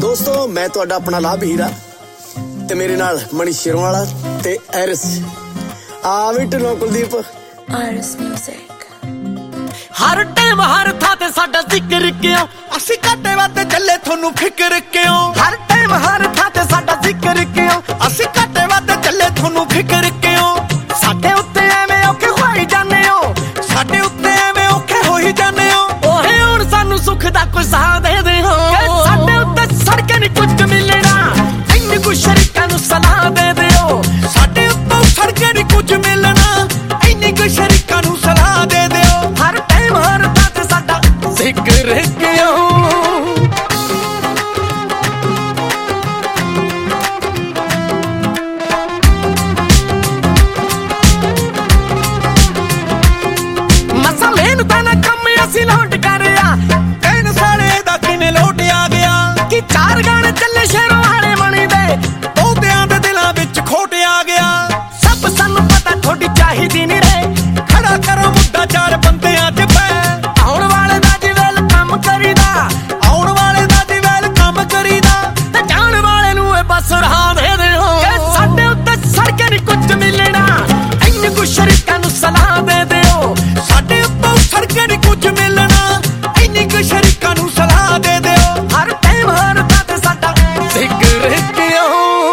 ਦੋਸਤੋ ਮੈਂ ਤੁਹਾਡਾ ਆਪਣਾ ਲਾਭ ਹੀਰਾ ਤੇ ਮੇਰੇ ਨਾਲ ਮਣੀ ਸ਼ਿਰਵਾਲਾ ਤੇ ਐਰਿਸ ਆ ਵੀ ਢਿੱਲੋਂ ਕੁਲਦੀਪ ਆਰਿਸ ਮਿਊਜ਼ਿਕ। ਹਰ ਟਾਈਮ ਹਰ ਥਾਂ ਤੇ ਸਾਡਾ ਜ਼ਿਕਰ ਕਿਉਂ, ਅਸੀਂ ਘਾਟੇ ਵਾਦੇ ਚੱਲੇ ਤੁਹਾਨੂੰ ਫਿਕਰ ਕਿਉਂ। ਹਰ ਟਾਈਮ ਹਰ ਥਾਂ ਤੇ ਸਾਡਾ ਜ਼ਿਕਰ ਕਿਉਂ, ਅਸੀਂ ਘਾਟੇ ਵਾਦੇ ਚੱਲੇ ਤੁਹਾਨੂੰ ਫਿਕਰ ਕਿਉਂ। ਸਾਡੇ ਉੱਤੇ ਐਵੇਂ ਔਖੇ ਹੋਈ ਜਾਂਦੇ ਹੋ, ਸਾਡੇ ਉੱਤੇ ਐਵੇਂ ਔਖੇ ਹੋਈ ਜਾਂਦੇ ਹੋ। ਓਏ ਹੁਣ ਸਾਨੂੰ ਸੁੱਖ ਦਾ ਕੋਈ ਸਾਹ ਦੇ ਦਿਓ। ਸਾਡੇ ਉੱਤੇ ਸੜਕ ਨਹੀਂ ਕੁਝ ਮਿਲਣਾ, ਇੰਨੇ ਕੁ ਸ਼ਰੀਕਾਂ ਨੂੰ ਸਲਾਹ ਦੇ ਦਿਓ। ਸਾਡੇ ਉੱਤੇ ਸੜਕ ਨਹੀਂ ਕੁਝ ਮਿਲਣਾ, ਇੰਨੇ ਕੁ ਸ਼ਰੀਕਾਂ ਨੂੰ ਸਲਾਹ ਦੇ ਦਿਓ। ਹਰ ਟਾਈਮ ਹਰ ਥਾਂ ਤੇ ਸਾਡਾ ਜ਼ਿਕਰ ਕਿਉਂ। ਅਸੀਂ ਲੋਟ ਕਰਿਆ ਤੈਨੂੰ ਸਾਲੇ ਦਾ ਕਿਵੇਂ ਲੋਟ ਆ ਗਿਆ। ਕਿ ਚਾਰ ਗਾਣੇ ਚੱਲੇ ਸ਼ੇਰੋਂ ਵਾਲੇ ਮਣੀ ਦੇ, ਬਹੁਤਿਆਂ ਦੇ ਦਿਲਾਂ ਵਿੱਚ ਖੋਟ ਆ ਗਿਆ। ਸਭ ਸਾਨੂੰ ਪਤਾ ਥੋੜੀ ਚਾਹੀਦੀ ਨੀ ਰੇ, ਖੜਾ ਕਰੋ ਮੁੱਦਾ ਚਾਰ ਬੰਦਿਆਂ 'ਚ ਪੈ। ਆਉਣ ਵਾਲੇ ਦਾ ਜੀ ਵੇਲ ਕੰਮ ਕਰੀਦਾ, ਆਉਣ ਵਾਲੇ ਦਾ ਜੀ ਵੇਲ ਕੰਮ ਕਰੀਦਾ। ਤੇ ਜਾਣ ਵਾਲੇ ਨੂੰ ਇਹ ਬਸ ਰਾਹ ਦੇ ਦਿਓ। ਸਾਡੇ ਉੱਤੇ ਸੜਕ ਨੀ ਕੁਝ ਮਿਲਣਾ, ਇੰਨੇ ਕੁ ਸ਼ਰੀਕਾਂ ਨੂੰ ਸਲਾਹ ਦੇ ਦਿਓ। ਸਾਡੇ ਉੱਤੇ ਸੜਕ ਨੀ ਕੁਝ ਮਿਲਣਾ, ਇੰਨੀ ਕੁ ਸ਼ਰੀਕਾਂ ਨੂੰ ਸਲਾਹ ਦੇ ਦਿਓ। ਹਰ ਟਾਈਮ ਹਰ ਥਾਂ ਤੇ ਸਾਡਾ ਜ਼ਿਕਰ ਕਿਉਂ।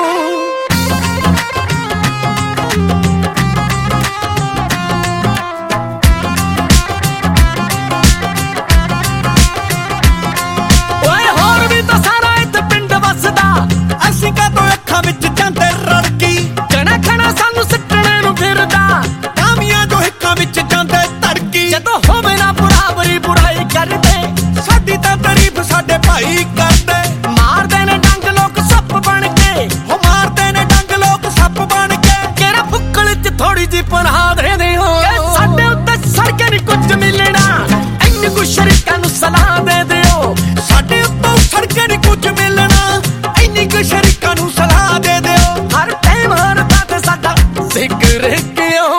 ਓਏ ਹੋਰ ਵੀ ਤਾਂ ਸਾਰਾ ਇੱਥੇ ਪਿੰਡ ਵਸਦਾ, ਅਸੀਂ ਕਾਹਤੋਂ ਅੱਖਾਂ ਵਿੱਚ ਜਾਂਦੇ ਰੜਕੀ। ਜਣਾ ਖਣਾ ਸਾਨੂੰ ਸਿੱਟਣੇ ਨੂੰ ਫਿਰਦਾ, ਕਾਮੀਆਂ ਜੋ ਹਿੱਕਾਂ ਵਿੱਚ ਜਾਂਦੇ ਧੜਕੀ। ਜਦੋਂ ਹੋਵੇ ਨਾ ਬਰਾਬਰੀ ਬੁਰਾਈ ਕਰਦੇ, ਸਾਡੀ ਤਾਂ ਤਾਰੀਫ ਸਾਡੇ ਭਾਈ ਕਰਦੇ। ਮਾਰਦੇ ਨੇ ਡੰਗ ਲੋਕ ਸੱਪ ਬਣ ਕੇ, ਹੋ ਮਾਰਦੇ ਨੇ ਡੰਗ ਲੋਕ ਸੱਪ ਬਣ ਕੇ। ਕਿਹੜਾ ਬੁੱਕਲ 'ਚ ਥੋੜੀ ਜਿਹੀ ਪਨਾਹ ਦੇ ਦਿਓ। ਸਾਡੇ ਉੱਤੇ ਸੜਕ ਨੀ ਕੁਝ ਮਿਲਣਾ, ਇੰਨੇ ਕੁ ਸ਼ਰੀਕਾਂ ਨੂੰ ਸਲਾਹ ਦੇ ਦਿਓ। ਸਾਡੇ ਉੱਤੇ ਸੜਕ ਨੀ ਕੁਝ ਮਿਲਣਾ, ਇੰਨੀ ਕੁ ਸ਼ਰੀਕਾਂ ਨੂੰ ਸਲਾਹ ਦੇ ਦਿਓ। ਹਰ ਟਾਈਮ ਹਰ ਥਾਂ ਤੇ ਸਾਡਾ ਜ਼ਿਕਰ ਕਿਉਂ।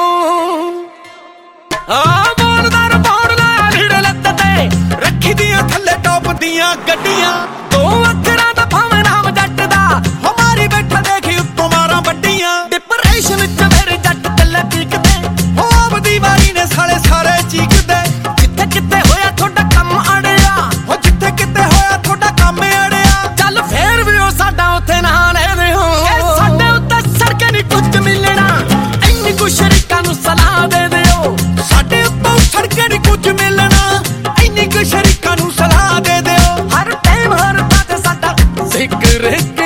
ਬੋਲਦਾਰ ਬੋਲਦਾ ਢਿੜ ਲੱਤ ਤੇ, ਰੱਖੀ ਦੀਆਂ ਥੱਲੇ ਟੌਪ ਦੀਆਂ ਗੱਡੀਆਂ। ਦੋ ਅੱਖਰਾਂ ਦਾ ਭਾਵੇਂ ਨਾਮ ਜੱਟ ਦਾ, ਹਮਾਰੀ ਬੈਠਾ ਦੇਖੀ ਉੱਤੋਂ ਮਾਰਾਂ ਵੱਡੀਆਂ। ਡਿਪਰੈਸ਼ਨ 'ਚ ਮੇਰੇ ਜੱਟ ਚੱਲੇ ਪੀਕਦੇ, ਹੋ ਆਪਦੀ ਵਾਰੀ ਨੇ ਸਾਲੇ ਸਾਰੇ ਚੀਕਦੇ। ਜਿੱਥੇ ਕਿਤੇ ਹੋਇਆ ਤੁਹਾਡਾ ਕੰਮ ਅੜਿਆ, ਹੋ ਜਿੱਥੇ ਕਿਤੇ ਹੋਇਆ ਤੁਹਾਡਾ ਕੰਮ ਅੜਿਆ। ਚੱਲ ਫੇਰ ਵੀ ਉਹ ਸਾਡਾ ਉੱਥੇ ਨਾ ਲੈ ਦਿਓ। ਸਾਡੇ ਉੱਤੇ ਸੜਕ ਨੀ ਕੁਝ ਮਿਲਣਾ, ਇੰਨੀ ਕੁ ਸ਼ਰੀਕਾਂ ਨੂੰ ਸਲਾਹ ਦੇ ਦਿਓ। ਸਾਡੇ ਉੱਤੇ ਸੜਕ ਨੀ ਕੁਝ ਮਿਲਣਾ, ਇੰਨੀ ਕੁ ਸ਼ਰੀਕਾਂ ਨੂੰ ਸਲਾਹ ਦੇ ਦਿਓ। ਹਰ ਟਾਈਮ ਹਰ ਥਾਂ ਤੇ ਸਾਡਾ ਜ਼ਿਕਰ